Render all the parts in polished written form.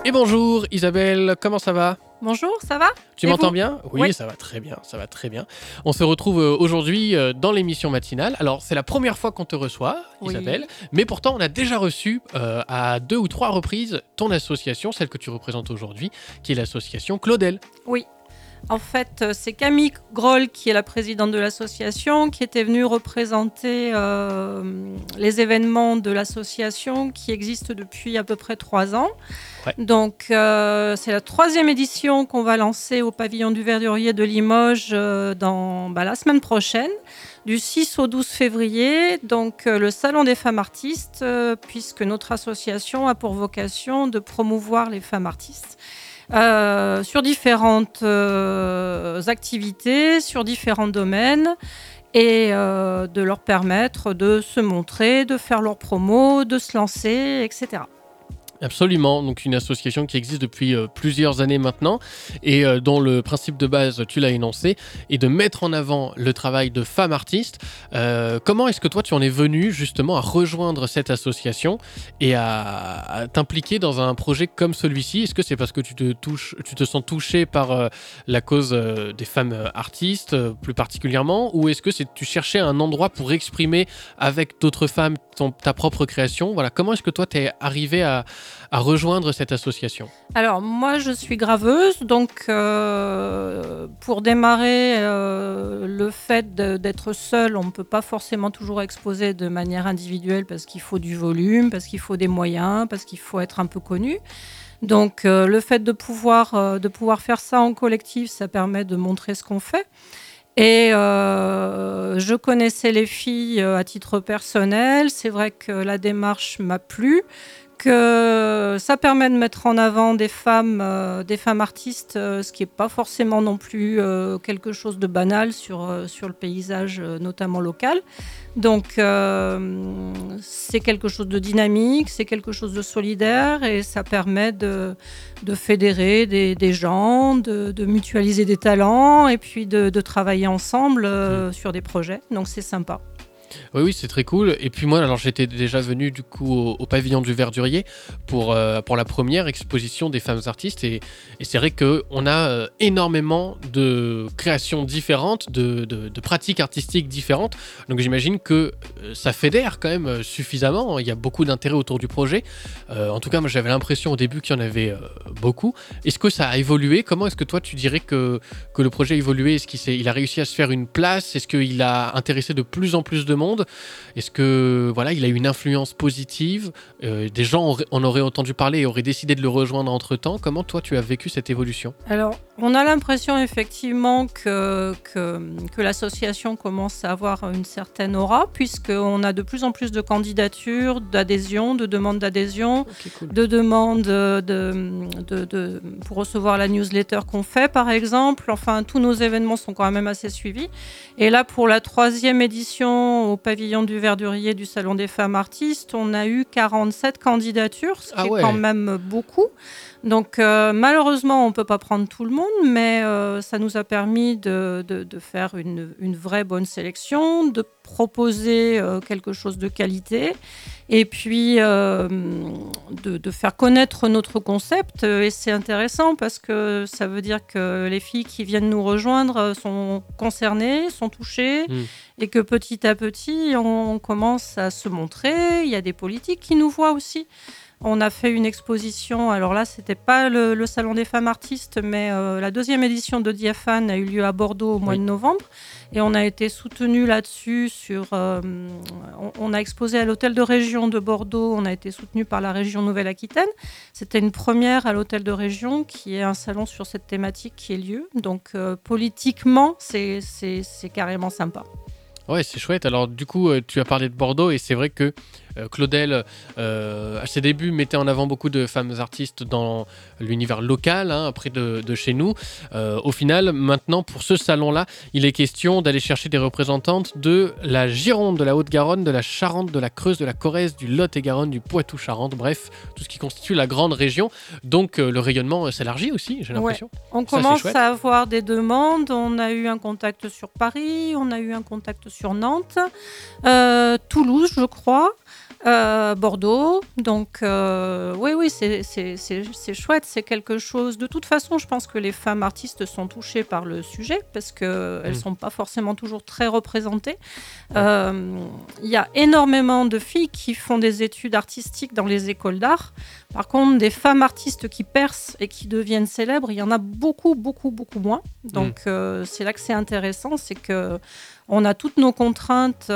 Et bonjour Isabelle, comment ça va? Bonjour, ça va? Tu Et m'entends vous? bien? Oui, Oui. ça va très bien, ça va très bien. On se retrouve aujourd'hui dans l'émission matinale. Alors, c'est la première fois qu'on te reçoit, Isabelle, Oui. mais pourtant, on a déjà reçu à 2 ou 3 reprises ton association, celle que tu représentes aujourd'hui, qui est l'association Claudel. Oui. En fait, c'est Camille Groll, qui est la présidente de l'association, qui était venue représenter les événements de l'association qui existe depuis à peu près 3 ans. Ouais. Donc, c'est la 3e édition qu'on va lancer au pavillon du Verdurier de Limoges la semaine prochaine, du 6 au 12 février. Donc, le Salon des femmes artistes, puisque notre association a pour vocation de promouvoir les femmes artistes. Sur différentes activités, sur différents domaines, et de leur permettre de se montrer, de faire leur promo, de se lancer, etc. Absolument, donc une association qui existe depuis plusieurs années maintenant et dont le principe de base, tu l'as énoncé, est de mettre en avant le travail de femmes artistes. Comment est-ce que toi tu en es venu justement à rejoindre cette association et à t'impliquer dans un projet comme celui-ci? Est-ce que c'est parce que tu te sens touché par la cause des femmes artistes plus particulièrement, ou est-ce que tu cherchais un endroit pour exprimer avec d'autres femmes ta propre création? Voilà, comment est-ce que toi t'es arrivé à rejoindre cette association? Alors, moi, je suis graveuse, donc pour démarrer, le fait d'être seule, on ne peut pas forcément toujours exposer de manière individuelle parce qu'il faut du volume, parce qu'il faut des moyens, parce qu'il faut être un peu connu. Donc, le fait de pouvoir faire ça en collectif, ça permet de montrer ce qu'on fait. Et je connaissais les filles à titre personnel. C'est vrai que la démarche m'a plu, que ça permet de mettre en avant des femmes artistes, ce qui n'est pas forcément non plus quelque chose de banal sur le paysage, notamment local. Donc, c'est quelque chose de dynamique, c'est quelque chose de solidaire, et ça permet de fédérer des gens, de mutualiser des talents, et puis de travailler ensemble sur des projets. Donc, c'est sympa. Oui, c'est très cool. Et puis moi, alors j'étais déjà venu du coup au pavillon du Verdurier pour la première exposition des femmes artistes, et c'est vrai qu'on a énormément de créations différentes, de pratiques artistiques différentes. Donc j'imagine que ça fédère quand même suffisamment. Il y a beaucoup d'intérêt autour du projet. En tout cas, moi j'avais l'impression au début qu'il y en avait beaucoup. Est-ce que ça a évolué? Comment est-ce que toi tu dirais que le projet a évolué? Est-ce qu'il a réussi à se faire une place? Est-ce qu'il a intéressé de plus en plus de monde? Est-ce que voilà, il a eu une influence positive? Des gens en auraient entendu parler et auraient décidé de le rejoindre entre-temps. Comment toi tu as vécu cette évolution? Alors, on a l'impression effectivement que l'association commence à avoir une certaine aura, puisqu'on a de plus en plus de candidatures, d'adhésion, de demandes d'adhésion, Okay, cool. de demandes pour recevoir la newsletter qu'on fait, par exemple. Enfin, tous nos événements sont quand même assez suivis. Et là, pour la 3e édition au pavillon du Verdurier du Salon des femmes artistes, on a eu 47 candidatures, ce qui est quand même beaucoup. Donc, malheureusement, on ne peut pas prendre tout le monde, mais ça nous a permis de faire une vraie bonne sélection, de proposer quelque chose de qualité, et puis de faire connaître notre concept. Et c'est intéressant parce que ça veut dire que les filles qui viennent nous rejoindre sont concernées, sont touchées, et que petit à petit, on commence à se montrer. Il y a des politiques qui nous voient aussi. On a fait une exposition, alors là, c'était pas le Salon des femmes artistes, mais la 2e édition de Diaphane a eu lieu à Bordeaux au mois de novembre. Et on a été soutenus là-dessus. On a exposé à l'hôtel de région de Bordeaux, on a été soutenus par la région Nouvelle-Aquitaine. C'était une première à l'hôtel de région, qui est un salon sur cette thématique qui ait lieu. Donc, politiquement, c'est carrément sympa. Ouais, c'est chouette. Alors du coup, tu as parlé de Bordeaux, et c'est vrai que Claudel, à ses débuts, mettait en avant beaucoup de femmes artistes dans l'univers local, près de chez nous. Au final, maintenant, pour ce salon-là, il est question d'aller chercher des représentantes de la Gironde, de la Haute-Garonne, de la Charente, de la Creuse, de la Corrèze, du Lot-et-Garonne, du Poitou-Charentes, bref, tout ce qui constitue la grande région. Donc le rayonnement s'élargit aussi, j'ai l'impression. Ouais. On Ça, commence à avoir des demandes. On a eu un contact sur Paris, on a eu un contact sur Nantes, Toulouse, je crois. Bordeaux. Donc, oui, c'est chouette. C'est quelque chose. De toute façon, je pense que les femmes artistes sont touchées par le sujet parce qu'elles ne sont pas forcément toujours très représentées. Il y a énormément de filles qui font des études artistiques dans les écoles d'art. Par contre, des femmes artistes qui percent et qui deviennent célèbres, il y en a beaucoup, beaucoup, beaucoup moins. Donc, c'est là que c'est intéressant. C'est qu'on a toutes nos contraintes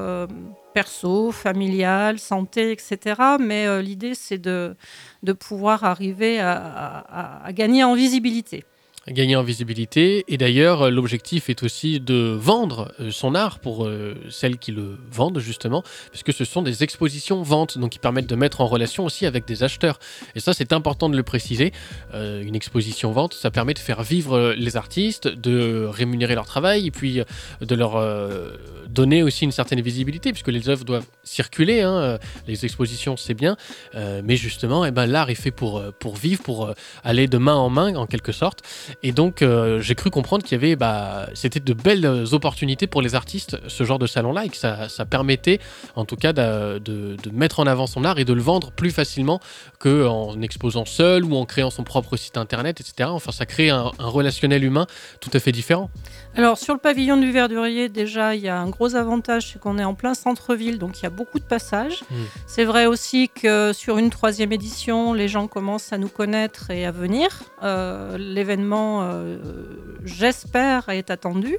perso, familiale, santé, etc. Mais l'idée, c'est de pouvoir arriver à gagner en visibilité. Gagner en visibilité. Et d'ailleurs, l'objectif est aussi de vendre son art pour celles qui le vendent, justement, puisque ce sont des expositions ventes, donc qui permettent de mettre en relation aussi avec des acheteurs. Et ça, c'est important de le préciser. Une exposition vente, ça permet de faire vivre les artistes, de rémunérer leur travail, et puis de leur donner aussi une certaine visibilité, puisque les œuvres doivent circuler. Les expositions, c'est bien. Mais justement, l'art est fait pour vivre, pour aller de main en main, en quelque sorte. Et donc, j'ai cru comprendre qu'il y avait, c'était de belles opportunités pour les artistes, ce genre de salon-là, et que ça permettait, en tout cas, de mettre en avant son art et de le vendre plus facilement qu'en exposant seul ou en créant son propre site internet, etc. Enfin, ça crée un relationnel humain tout à fait différent. Alors, sur le pavillon du Verdurier, déjà, il y a un gros avantage, c'est qu'on est en plein centre-ville, donc il y a beaucoup de passages. C'est vrai aussi que sur une 3e édition, les gens commencent à nous connaître et à venir. L'événement, j'espère, est attendu.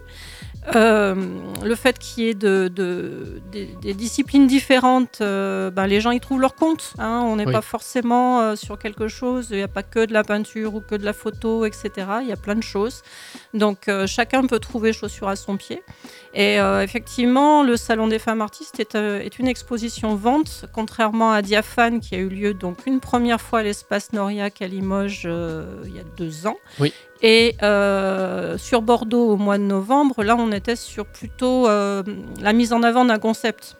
Le fait qu'il y ait des disciplines différentes, les gens y trouvent leur compte. On n'est pas forcément sur quelque chose, il n'y a pas que de la peinture ou que de la photo, etc. Il y a plein de choses. Donc chacun peut trouver chaussure à son pied. Et effectivement, le Salon des femmes artistes est une exposition vente, contrairement à Diaphane qui a eu lieu donc une première fois à l'espace Noriac à Limoges il y a 2 ans. Oui. Et sur Bordeaux au mois de novembre, là on était sur plutôt la mise en avant d'un concept.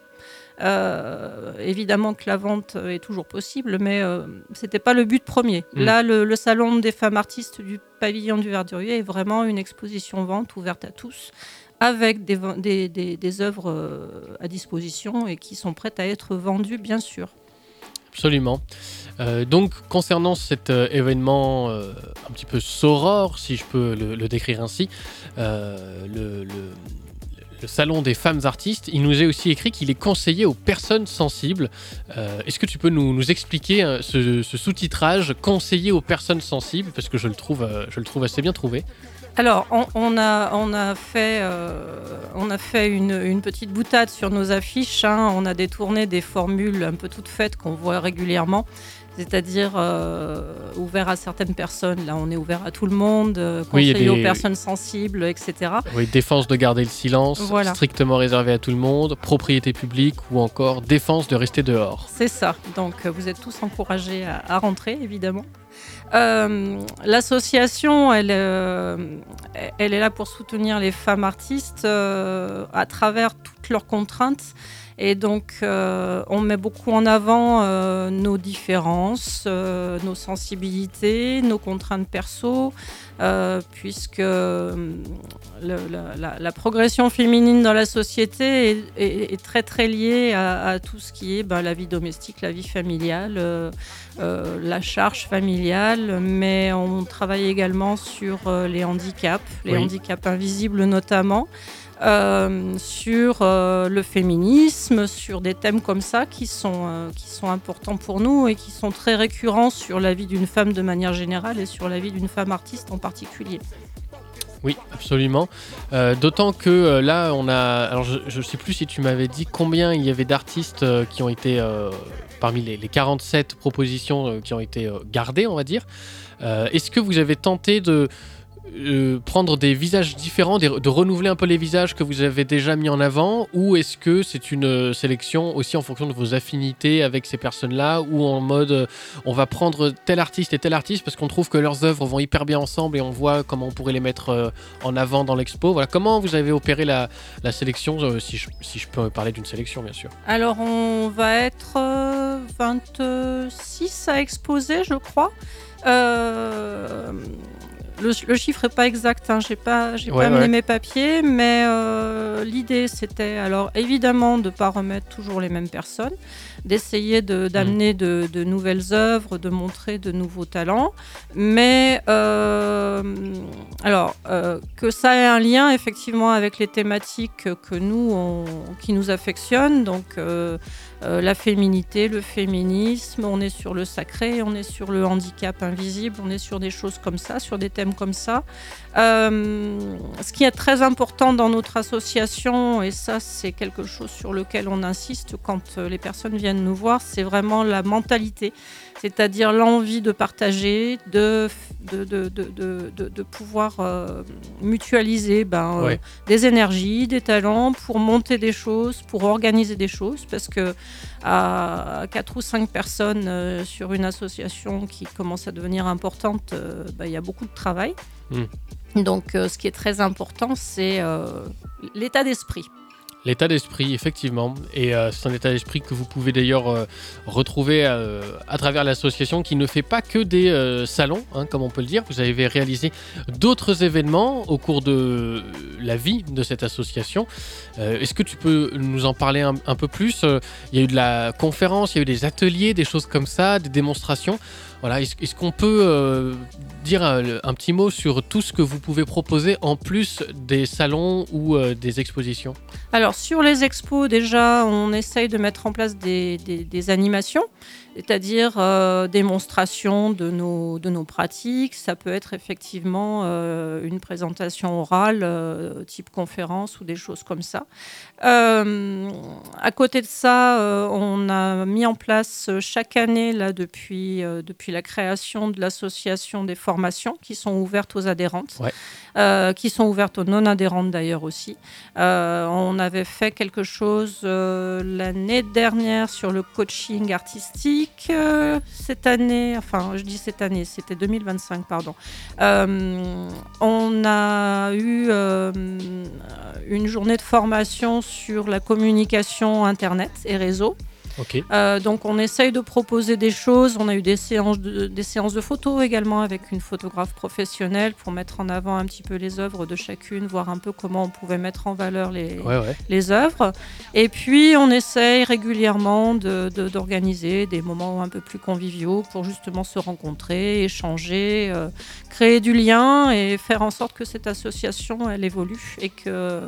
Évidemment que la vente est toujours possible, mais c'était pas le but premier. Là, le salon des femmes artistes du pavillon du Verdurier est vraiment une exposition vente ouverte à tous, avec des œuvres à disposition et qui sont prêtes à être vendues, bien sûr. Absolument. Donc, concernant cet événement un petit peu soror, si je peux le décrire ainsi, le salon des femmes artistes, il nous est aussi écrit qu'il est conseillé aux personnes sensibles. Est-ce que tu peux nous expliquer ce sous-titrage conseillé aux personnes sensibles, parce que je le trouve assez bien trouvé. Alors, on a fait une petite boutade sur nos affiches. On a détourné des formules un peu toutes faites qu'on voit régulièrement. C'est-à-dire ouvert à certaines personnes. Là, on est ouvert à tout le monde, conseillé aux personnes sensibles, etc. Oui, défense de garder le silence, strictement réservé à tout le monde, propriété publique ou encore défense de rester dehors. C'est ça. Donc, vous êtes tous encouragés à rentrer, évidemment. L'association, elle est là pour soutenir les femmes artistes à travers toutes leurs contraintes. Et donc, on met beaucoup en avant nos différences, nos sensibilités, nos contraintes perso, puisque la progression féminine dans la société est très, très liée à tout ce qui est la vie domestique, la vie familiale, la charge familiale, mais on travaille également sur les handicaps, handicaps invisibles notamment. Sur le féminisme, sur des thèmes comme ça qui sont importants pour nous et qui sont très récurrents sur la vie d'une femme de manière générale et sur la vie d'une femme artiste en particulier. Oui, absolument. D'autant que là, on a... Alors, je ne sais plus si tu m'avais dit combien il y avait d'artistes qui ont été... parmi les 47 propositions qui ont été gardées, on va dire. Est-ce que vous avez tenté de... prendre des visages différents, de renouveler un peu les visages que vous avez déjà mis en avant, ou est-ce que c'est une sélection aussi en fonction de vos affinités avec ces personnes-là, ou en mode on va prendre tel artiste et tel artiste parce qu'on trouve que leurs œuvres vont hyper bien ensemble et on voit comment on pourrait les mettre en avant dans l'expo. Voilà, comment vous avez opéré la sélection, si je peux parler d'une sélection bien sûr. Alors on va être 26 à exposer, je crois. Le chiffre n'est pas exact, j'ai pas amené mes papiers, mais l'idée, c'était alors évidemment de ne pas remettre toujours les mêmes personnes, d'essayer d'amener de nouvelles œuvres, de montrer de nouveaux talents, mais que ça ait un lien effectivement avec les thématiques qui nous affectionnent, donc la féminité, le féminisme, on est sur le sacré, on est sur le handicap invisible, on est sur des choses comme ça, sur des thèmes comme ça. Ce qui est très important dans notre association, et ça c'est quelque chose sur lequel on insiste quand les personnes viennent nous voir, c'est vraiment la mentalité, c'est-à-dire l'envie de partager, de pouvoir mutualiser des énergies, des talents pour monter des choses, pour organiser des choses, parce que à 4 ou 5 personnes sur une association qui commence à devenir importante, il y a beaucoup de travail. Donc ce qui est très important, c'est l'état d'esprit. L'état d'esprit, effectivement. Et c'est un état d'esprit que vous pouvez d'ailleurs retrouver à travers l'association qui ne fait pas que des salons, comme on peut le dire. Vous avez réalisé d'autres événements au cours de la vie de cette association. Est-ce que tu peux nous en parler un peu plus ? Il y a eu de la conférence, il y a eu des ateliers, des choses comme ça, des démonstrations. Voilà, est-ce qu'on peut dire un petit mot sur tout ce que vous pouvez proposer en plus des salons ou des expositions ? Alors sur les expos, déjà, on essaye de mettre en place des animations, c'est-à-dire démonstration de nos pratiques. Ça peut être effectivement une présentation orale, type conférence ou des choses comme ça. À côté de ça, on a mis en place chaque année, là, depuis la création de l'association, des formations qui sont ouvertes aux adhérentes, qui sont ouvertes aux non-adhérentes d'ailleurs aussi. On avait fait quelque chose l'année dernière sur le coaching artistique. Cette année, c'était 2025, pardon. On a eu une journée de formation sur la communication Internet et réseau. Okay. Donc on essaye de proposer des choses. On a eu des séances de photos également avec une photographe professionnelle pour mettre en avant un petit peu les œuvres de chacune, voir un peu comment on pouvait mettre en valeur les œuvres. Et puis on essaye régulièrement d'organiser des moments un peu plus conviviaux pour justement se rencontrer, échanger, créer du lien et faire en sorte que cette association elle évolue et que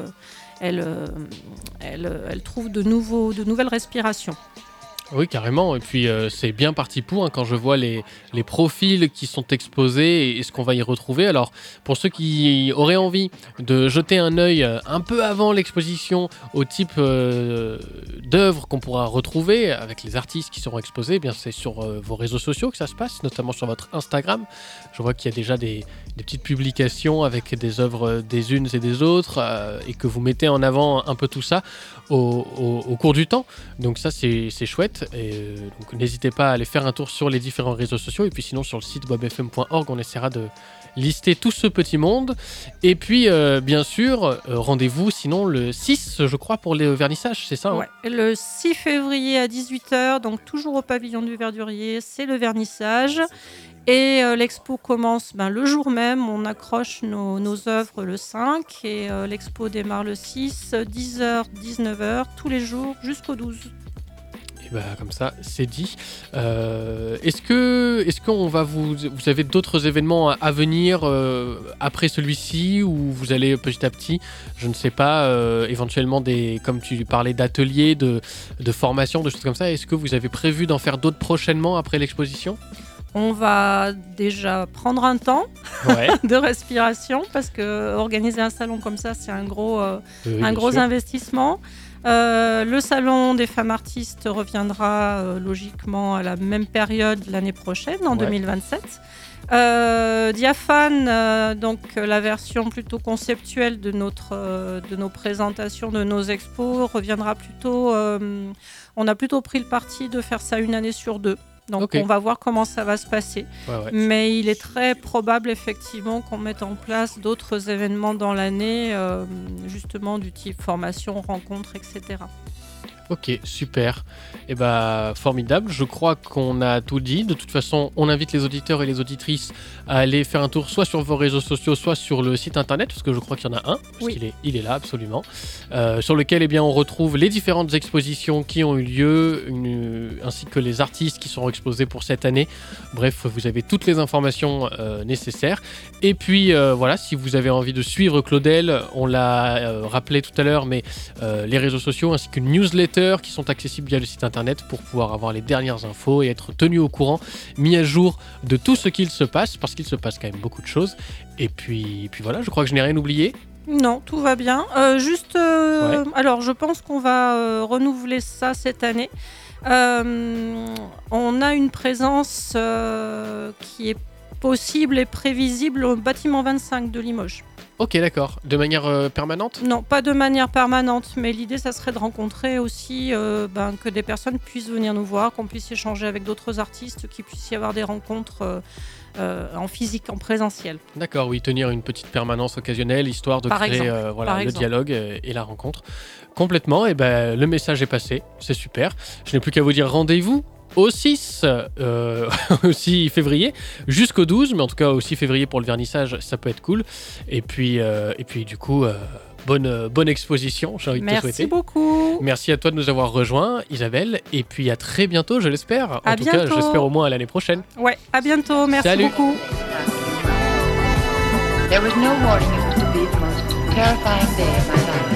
elle trouve de nouvelles respirations. Oui, carrément. Et puis, c'est bien parti pour quand je vois les profils qui sont exposés et ce qu'on va y retrouver. Alors, pour ceux qui auraient envie de jeter un œil un peu avant l'exposition au type d'œuvres qu'on pourra retrouver avec les artistes qui seront exposés, eh bien, c'est sur vos réseaux sociaux que ça se passe, notamment sur votre Instagram. Je vois qu'il y a déjà des petites publications avec des œuvres des unes et des autres et que vous mettez en avant un peu tout ça au cours du temps. Donc ça, c'est chouette. Et donc n'hésitez pas à aller faire un tour sur les différents réseaux sociaux et puis sinon sur le site webfm.org on essaiera de lister tout ce petit monde et puis bien sûr rendez-vous sinon le 6 je crois pour les vernissages, c'est ça ? Ouais. Le 6 février à 18h, donc toujours au pavillon du Verdurier, c'est le vernissage. Et l'expo commence le jour même, on accroche nos œuvres le 5 et l'expo démarre le 6, 10h, 19h, tous les jours jusqu'au 12. Comme ça, c'est dit. Est-ce qu'on va vous avez d'autres événements à venir après celui-ci ou vous allez petit à petit, je ne sais pas, éventuellement comme tu parlais d'ateliers, de formation, de choses comme ça. Est-ce que vous avez prévu d'en faire d'autres prochainement après l'exposition ? On va déjà prendre un temps de respiration parce que organiser un salon comme ça, c'est un gros investissement. Le salon des femmes artistes reviendra logiquement à la même période l'année prochaine, en 2027. Diaphane, donc la version plutôt conceptuelle de nos présentations, de nos expos, reviendra plutôt... on a plutôt pris le parti de faire ça une année sur 2. Donc on va voir comment ça va se passer. Mais il est très probable effectivement qu'on mette en place d'autres événements dans l'année, justement du type formation, rencontre, etc. Ok, super. Et bah formidable. Je crois qu'on a tout dit. De toute façon, on invite les auditeurs et les auditrices à aller faire un tour soit sur vos réseaux sociaux, soit sur le site internet, parce que je crois qu'il y en a un, parce Oui. qu'il est là absolument, sur lequel on retrouve les différentes expositions qui ont eu lieu, ainsi que les artistes qui seront exposés pour cette année. Bref, vous avez toutes les informations nécessaires. Et puis voilà, si vous avez envie de suivre Claudel, on l'a rappelé tout à l'heure, mais les réseaux sociaux ainsi qu'une newsletter qui sont accessibles via le site internet pour pouvoir avoir les dernières infos et être tenu au courant, mis à jour de tout ce qu'il se passe, parce qu'il se passe quand même beaucoup de choses. Et puis voilà, je crois que je n'ai rien oublié. Non, tout va bien. Alors je pense qu'on va renouveler ça cette année. On a une présence qui est possible et prévisible au bâtiment 25 de Limoges. Ok, d'accord. De manière permanente ? Non, pas de manière permanente, mais l'idée, ça serait de rencontrer aussi que des personnes puissent venir nous voir, qu'on puisse échanger avec d'autres artistes, qu'il puisse y avoir des rencontres en physique, en présentiel. D'accord, oui, tenir une petite permanence occasionnelle, histoire de créer le dialogue et la rencontre. Complètement, et ben le message est passé, c'est super. Je n'ai plus qu'à vous dire rendez-vous au 6 février jusqu'au 12, mais en tout cas au 6 février pour le vernissage, ça peut être cool. Et puis du coup, bonne exposition, j'ai envie de te souhaiter. Merci beaucoup. Merci à toi de nous avoir rejoints, Isabelle, et puis à très bientôt, je l'espère. À bientôt. Cas, j'espère au moins à l'année prochaine. Ouais, à bientôt, merci Salut. beaucoup. There was no warning it was to be the most terrifying day of my life.